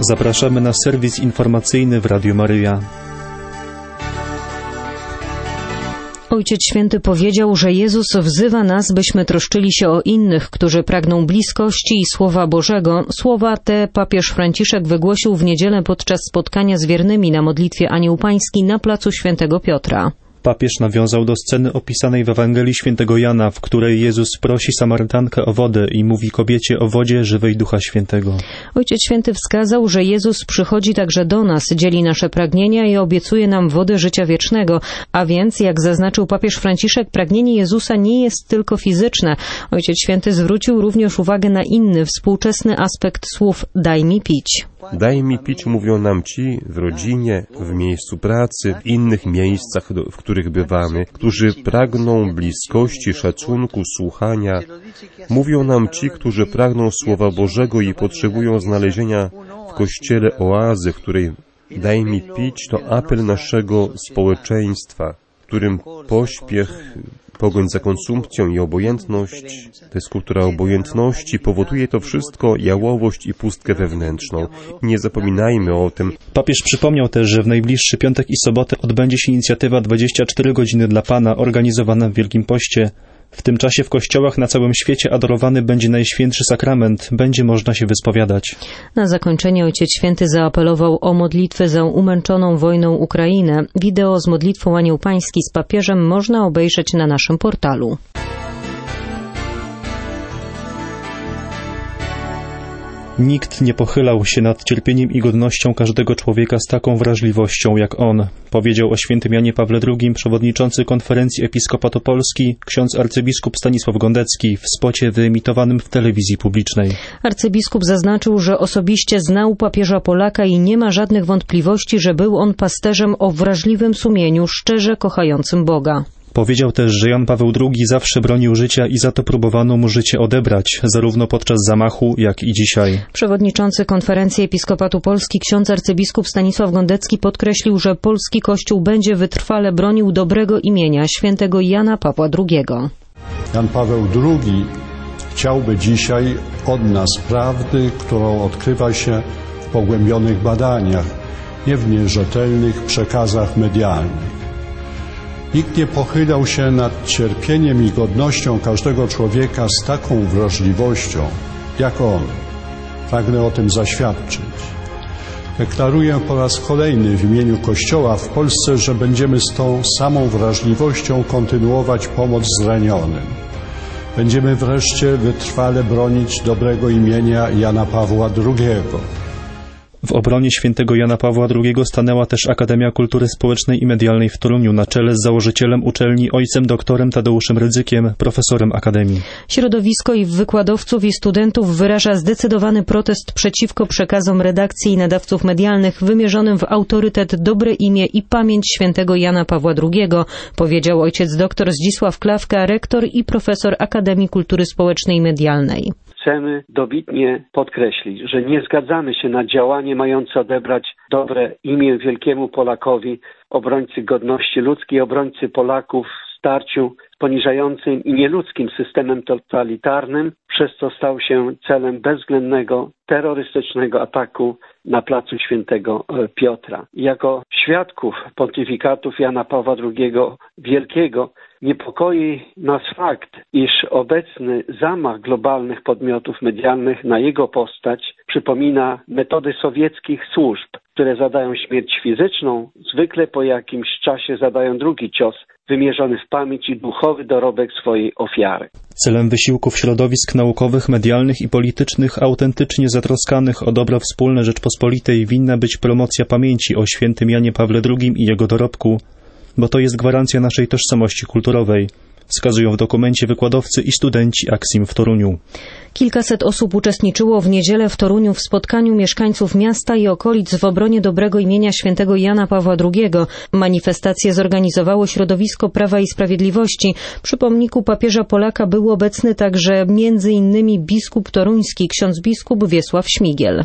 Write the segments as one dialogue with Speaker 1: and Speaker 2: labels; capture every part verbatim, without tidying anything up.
Speaker 1: Zapraszamy na serwis informacyjny w Radiu Maryja.
Speaker 2: Ojciec Święty powiedział, że Jezus wzywa nas, byśmy troszczyli się o innych, którzy pragną bliskości i Słowa Bożego. Słowa te papież Franciszek wygłosił w niedzielę podczas spotkania z wiernymi na modlitwie Anioł Pański na placu Świętego Piotra.
Speaker 1: Papież nawiązał do sceny opisanej w Ewangelii Świętego Jana, w której Jezus prosi Samarytankę o wodę i mówi kobiecie o wodzie żywej Ducha Świętego.
Speaker 2: Ojciec Święty wskazał, że Jezus przychodzi także do nas, dzieli nasze pragnienia i obiecuje nam wodę życia wiecznego. A więc, jak zaznaczył papież Franciszek, pragnienie Jezusa nie jest tylko fizyczne. Ojciec Święty zwrócił również uwagę na inny, współczesny aspekt słów „daj mi pić”.
Speaker 3: Daj mi pić, mówią nam ci w rodzinie, w miejscu pracy, w innych miejscach, w których bywamy, którzy pragną bliskości, szacunku, słuchania. Mówią nam ci, którzy pragną Słowa Bożego i potrzebują znalezienia w Kościele oazy, w której daj mi pić to apel naszego społeczeństwa, w którym pośpiech, pogoń za konsumpcją i obojętność, to jest kultura obojętności, powoduje to wszystko jałowość i pustkę wewnętrzną. Nie zapominajmy o tym.
Speaker 1: Papież przypomniał też, że w najbliższy piątek i sobotę odbędzie się inicjatywa dwadzieścia cztery godziny dla Pana, organizowana w Wielkim Poście. W tym czasie w kościołach na całym świecie adorowany będzie Najświętszy Sakrament, będzie można się wyspowiadać.
Speaker 2: Na zakończenie Ojciec Święty zaapelował o modlitwę za umęczoną wojną Ukrainę. Wideo z modlitwą Anioł Pański z papieżem można obejrzeć na naszym portalu.
Speaker 1: Nikt nie pochylał się nad cierpieniem i godnością każdego człowieka z taką wrażliwością jak on, powiedział o świętym Janie Pawle drugim przewodniczący Konferencji Episkopatu Polski, ksiądz arcybiskup Stanisław Gondecki w spocie wyemitowanym w telewizji publicznej.
Speaker 2: Arcybiskup zaznaczył, że osobiście znał papieża Polaka i nie ma żadnych wątpliwości, że był on pasterzem o wrażliwym sumieniu, szczerze kochającym Boga.
Speaker 1: Powiedział też, że Jan Paweł drugi zawsze bronił życia i za to próbowano mu życie odebrać, zarówno podczas zamachu, jak i dzisiaj.
Speaker 2: Przewodniczący Konferencji Episkopatu Polski, ksiądz arcybiskup Stanisław Gondecki podkreślił, że polski Kościół będzie wytrwale bronił dobrego imienia świętego Jana Pawła drugiego.
Speaker 4: Jan Paweł drugi chciałby dzisiaj od nas prawdy, którą odkrywa się w pogłębionych badaniach, nie w nierzetelnych przekazach medialnych. Nikt nie pochylał się nad cierpieniem i godnością każdego człowieka z taką wrażliwością, jak on. Pragnę o tym zaświadczyć. Deklaruję po raz kolejny w imieniu Kościoła w Polsce, że będziemy z tą samą wrażliwością kontynuować pomoc zranionym. Będziemy wreszcie wytrwale bronić dobrego imienia Jana Pawła drugiego.
Speaker 1: W obronie świętego Jana Pawła drugiego stanęła też Akademia Kultury Społecznej i Medialnej w Toruniu na czele z założycielem uczelni ojcem doktorem Tadeuszem Rydzykiem, profesorem Akademii.
Speaker 2: Środowisko i wykładowców i studentów wyraża zdecydowany protest przeciwko przekazom redakcji i nadawców medialnych wymierzonym w autorytet, dobre imię i pamięć świętego Jana Pawła drugiego, powiedział ojciec doktor Zdzisław Klawka, rektor i profesor Akademii Kultury Społecznej i Medialnej.
Speaker 5: Chcemy dobitnie podkreślić, że nie zgadzamy się na działanie mające odebrać dobre imię wielkiemu Polakowi, obrońcy godności ludzkiej, obrońcy Polaków w starciu z poniżającym i nieludzkim systemem totalitarnym, przez co stał się celem bezwzględnego, terrorystycznego ataku na placu Świętego Piotra. Jako świadków pontyfikatów Jana Pawła drugiego Wielkiego niepokoi nas fakt, iż obecny zamach globalnych podmiotów medialnych na jego postać przypomina metody sowieckich służb, które zadają śmierć fizyczną, zwykle po jakimś czasie zadają drugi cios, wymierzony w pamięć i duchowy dorobek swojej ofiary.
Speaker 1: Celem wysiłków środowisk naukowych, medialnych i politycznych autentycznie zatroskanych o dobro wspólne Rzeczpospolitej winna być promocja pamięci o świętym Janie Pawle drugim i jego dorobku, bo to jest gwarancja naszej tożsamości kulturowej, wskazują w dokumencie wykładowcy i studenci Aksim w Toruniu.
Speaker 2: Kilkaset osób uczestniczyło w niedzielę w Toruniu w spotkaniu mieszkańców miasta i okolic w obronie dobrego imienia świętego Jana Pawła drugiego. Manifestację zorganizowało środowisko Prawa i Sprawiedliwości. Przy pomniku papieża Polaka był obecny także między innymi biskup toruński, ksiądz biskup Wiesław Śmigiel.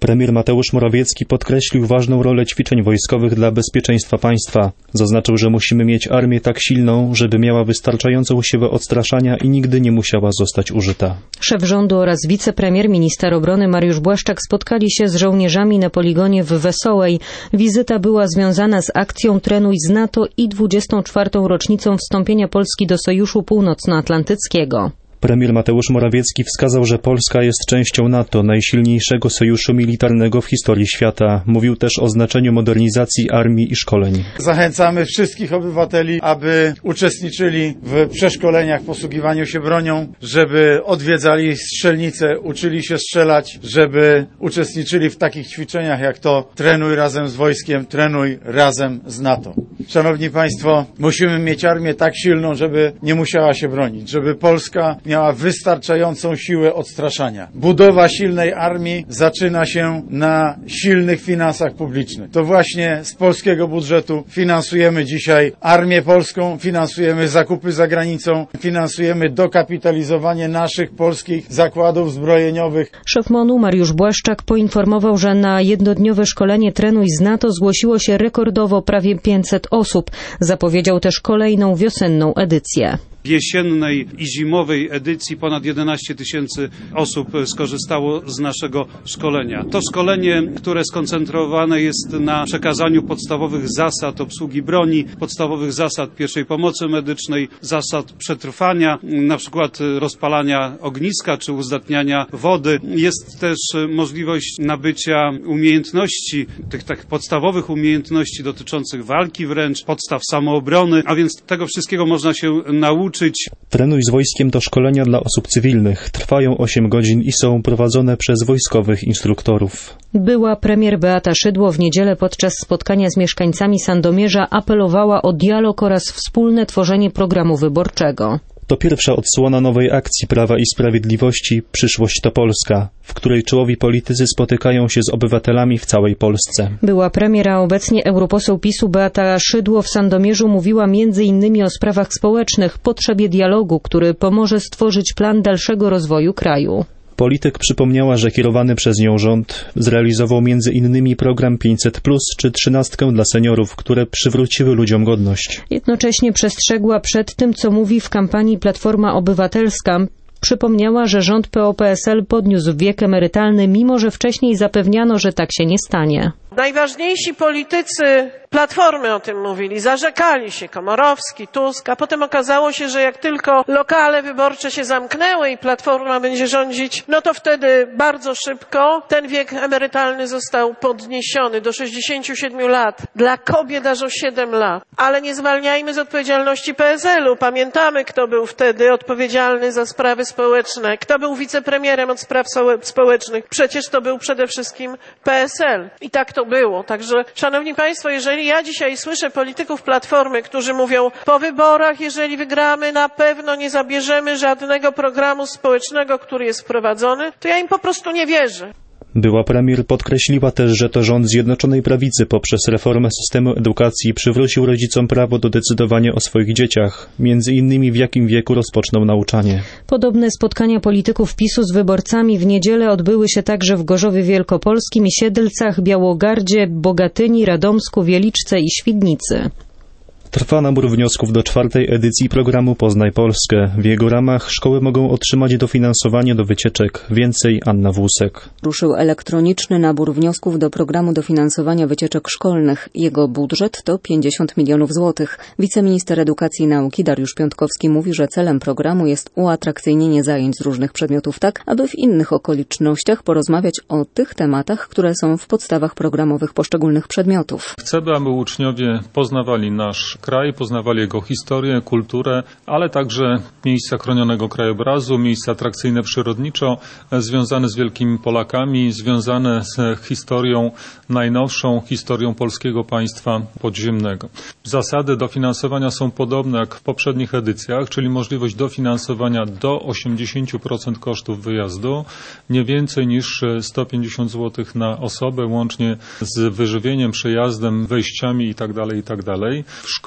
Speaker 1: Premier Mateusz Morawiecki podkreślił ważną rolę ćwiczeń wojskowych dla bezpieczeństwa państwa. Zaznaczył, że musimy mieć armię tak silną, żeby miała wystarczającą siłę odstraszania i nigdy nie musiała zostać użyta.
Speaker 2: Szef rządu oraz wicepremier, minister obrony Mariusz Błaszczak spotkali się z żołnierzami na poligonie w Wesołej. Wizyta była związana z akcją Trenuj z NATO i dwudziestą czwartą rocznicą wstąpienia Polski do Sojuszu Północnoatlantyckiego.
Speaker 1: Premier Mateusz Morawiecki wskazał, że Polska jest częścią NATO, najsilniejszego sojuszu militarnego w historii świata. Mówił też o znaczeniu modernizacji armii i szkoleń.
Speaker 6: Zachęcamy wszystkich obywateli, aby uczestniczyli w przeszkoleniach, posługiwaniu się bronią, żeby odwiedzali strzelnice, uczyli się strzelać, żeby uczestniczyli w takich ćwiczeniach jak to trenuj razem z wojskiem, trenuj razem z NATO. Szanowni Państwo, musimy mieć armię tak silną, żeby nie musiała się bronić, żeby Polska miała wystarczającą siłę odstraszania. Budowa silnej armii zaczyna się na silnych finansach publicznych. To właśnie z polskiego budżetu finansujemy dzisiaj armię polską, finansujemy zakupy za granicą, finansujemy dokapitalizowanie naszych polskich zakładów zbrojeniowych.
Speaker 2: Szef M O N-u Mariusz Błaszczak poinformował, że na jednodniowe szkolenie Trenuj z NATO zgłosiło się rekordowo prawie pięćset osób. Zapowiedział też kolejną wiosenną edycję.
Speaker 7: Jesiennej i zimowej edycji ponad jedenaście tysięcy osób skorzystało z naszego szkolenia. To szkolenie, które skoncentrowane jest na przekazaniu podstawowych zasad obsługi broni, podstawowych zasad pierwszej pomocy medycznej, zasad przetrwania, na przykład rozpalania ogniska czy uzdatniania wody. Jest też możliwość nabycia umiejętności, tych tak podstawowych umiejętności dotyczących walki wręcz, podstaw samoobrony, a więc tego wszystkiego można się nauczyć.
Speaker 1: Trenuj z wojskiem to szkolenia dla osób cywilnych. Trwają osiem godzin i są prowadzone przez wojskowych instruktorów.
Speaker 2: Była premier Beata Szydło w niedzielę podczas spotkania z mieszkańcami Sandomierza apelowała o dialog oraz wspólne tworzenie programu wyborczego.
Speaker 1: To pierwsza odsłona nowej akcji Prawa i Sprawiedliwości Przyszłość to Polska, w której czołowi politycy spotykają się z obywatelami w całej Polsce.
Speaker 2: Była premier, a obecnie europoseł PiSu Beata Szydło w Sandomierzu mówiła między innymi o sprawach społecznych, potrzebie dialogu, który pomoże stworzyć plan dalszego rozwoju kraju.
Speaker 1: Polityk przypomniała, że kierowany przez nią rząd zrealizował między innymi program pięćset plus czy trzynastkę dla seniorów, które przywróciły ludziom godność.
Speaker 2: Jednocześnie przestrzegła przed tym, co mówi w kampanii Platforma Obywatelska. Przypomniała, że rząd P O P S L podniósł wiek emerytalny, mimo że wcześniej zapewniano, że tak się nie stanie.
Speaker 8: Najważniejsi politycy Platformy o tym mówili, zarzekali się, Komorowski, Tusk, a potem okazało się, że jak tylko lokale wyborcze się zamknęły i Platforma będzie rządzić, no to wtedy bardzo szybko ten wiek emerytalny został podniesiony do sześćdziesięciu siedmiu lat. Dla kobiet aż o siedem lat. Ale nie zwalniajmy z odpowiedzialności P S L u. Pamiętamy, kto był wtedy odpowiedzialny za sprawy społeczne, kto był wicepremierem od spraw społecznych. Przecież to był przede wszystkim P S L. I tak to było. Także, szanowni państwo, jeżeli ja dzisiaj słyszę polityków Platformy, którzy mówią, po wyborach, jeżeli wygramy, na pewno nie zabierzemy żadnego programu społecznego, który jest wprowadzony, to ja im po prostu nie wierzę.
Speaker 1: Była premier podkreśliła też, że to rząd Zjednoczonej Prawicy poprzez reformę systemu edukacji przywrócił rodzicom prawo do decydowania o swoich dzieciach, między innymi w jakim wieku rozpoczną nauczanie.
Speaker 2: Podobne spotkania polityków PiSu z wyborcami w niedzielę odbyły się także w Gorzowie Wielkopolskim, Siedlcach, Białogardzie, Bogatyni, Radomsku, Wieliczce i Świdnicy.
Speaker 1: Trwa nabór wniosków do czwartej edycji programu Poznaj Polskę. W jego ramach szkoły mogą otrzymać dofinansowanie do wycieczek. Więcej Anna Włusek.
Speaker 9: Ruszył elektroniczny nabór wniosków do programu dofinansowania wycieczek szkolnych. Jego budżet to pięćdziesiąt milionów złotych. Wiceminister Edukacji i Nauki Dariusz Piątkowski mówi, że celem programu jest uatrakcyjnienie zajęć z różnych przedmiotów tak, aby w innych okolicznościach porozmawiać o tych tematach, które są w podstawach programowych poszczególnych przedmiotów.
Speaker 10: Chcemy, aby uczniowie poznawali nasz kraj, poznawali jego historię, kulturę, ale także miejsca chronionego krajobrazu, miejsca atrakcyjne przyrodniczo, związane z wielkimi Polakami, związane z historią najnowszą, historią polskiego państwa podziemnego. Zasady dofinansowania są podobne jak w poprzednich edycjach, czyli możliwość dofinansowania do osiemdziesiąt procent kosztów wyjazdu, nie więcej niż sto pięćdziesiąt złotych na osobę, łącznie z wyżywieniem, przejazdem, wejściami itd., itd. W szkole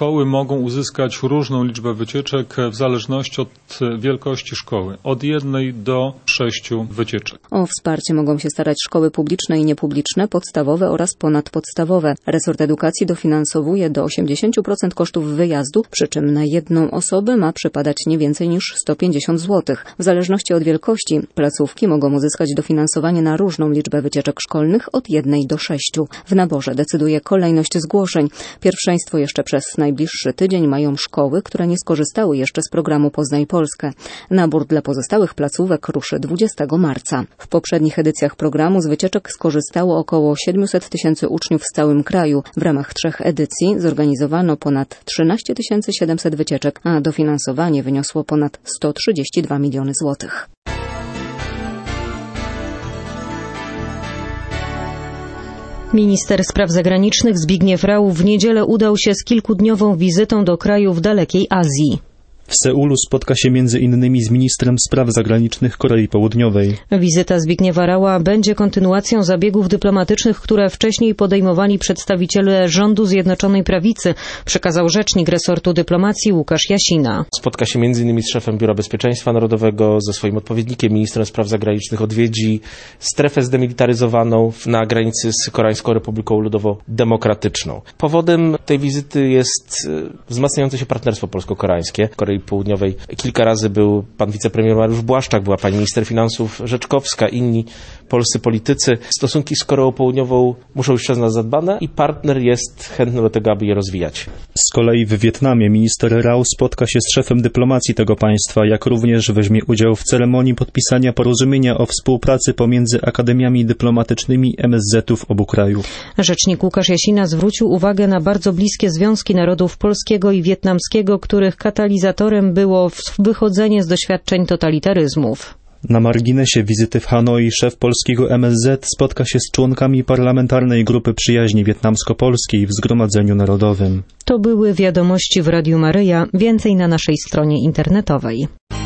Speaker 10: szkoły mogą uzyskać różną liczbę wycieczek w zależności od wielkości szkoły, od jednej do sześciu wycieczek.
Speaker 9: O wsparcie mogą się starać szkoły publiczne i niepubliczne, podstawowe oraz ponadpodstawowe. Resort edukacji dofinansowuje do osiemdziesiąt procent kosztów wyjazdu, przy czym na jedną osobę ma przypadać nie więcej niż sto pięćdziesiąt złotych. W zależności od wielkości placówki mogą uzyskać dofinansowanie na różną liczbę wycieczek szkolnych od jednej do sześciu. W naborze decyduje kolejność zgłoszeń. Pierwszeństwo jeszcze przez najbliższy tydzień mają szkoły, które nie skorzystały jeszcze z programu Poznaj Polskę. Nabór dla pozostałych placówek ruszy dwudziestego marca. W poprzednich edycjach programu z wycieczek skorzystało około siedemset tysięcy uczniów w całym kraju. W ramach trzech edycji zorganizowano ponad trzynaście tysięcy siedemset wycieczek, a dofinansowanie wyniosło ponad sto trzydzieści dwa miliony złotych.
Speaker 2: Minister spraw zagranicznych Zbigniew Rau w niedzielę udał się z kilkudniową wizytą do krajów dalekiej Azji.
Speaker 1: W Seulu spotka się między innymi z ministrem spraw zagranicznych Korei Południowej.
Speaker 2: Wizyta Zbigniewa Raua będzie kontynuacją zabiegów dyplomatycznych, które wcześniej podejmowali przedstawiciele rządu Zjednoczonej Prawicy, przekazał rzecznik resortu dyplomacji Łukasz Jasina.
Speaker 11: Spotka się między innymi z szefem Biura Bezpieczeństwa Narodowego, ze swoim odpowiednikiem, ministrem spraw zagranicznych, odwiedzi strefę zdemilitaryzowaną na granicy z Koreańską Republiką Ludowo-Demokratyczną. Powodem tej wizyty jest wzmacniające się partnerstwo polsko-koreańskie. Korei Południowej kilka razy był pan wicepremier Mariusz Błaszczak, była pani minister finansów Rzeczkowska, inni polscy politycy. Stosunki z Koreą Południową muszą być przez nas zadbane i partner jest chętny do tego, aby je rozwijać.
Speaker 1: Z kolei w Wietnamie minister Rau spotka się z szefem dyplomacji tego państwa, jak również weźmie udział w ceremonii podpisania porozumienia o współpracy pomiędzy akademiami dyplomatycznymi M S Z-ów obu krajów.
Speaker 2: Rzecznik Łukasz Jasina zwrócił uwagę na bardzo bliskie związki narodów polskiego i wietnamskiego, których katalizatorem było wychodzenie z doświadczeń totalitaryzmów.
Speaker 1: Na marginesie wizyty w Hanoi szef polskiego M S Z spotka się z członkami parlamentarnej grupy przyjaźni wietnamsko-polskiej w Zgromadzeniu Narodowym.
Speaker 2: To były wiadomości w Radiu Maryja. Więcej na naszej stronie internetowej.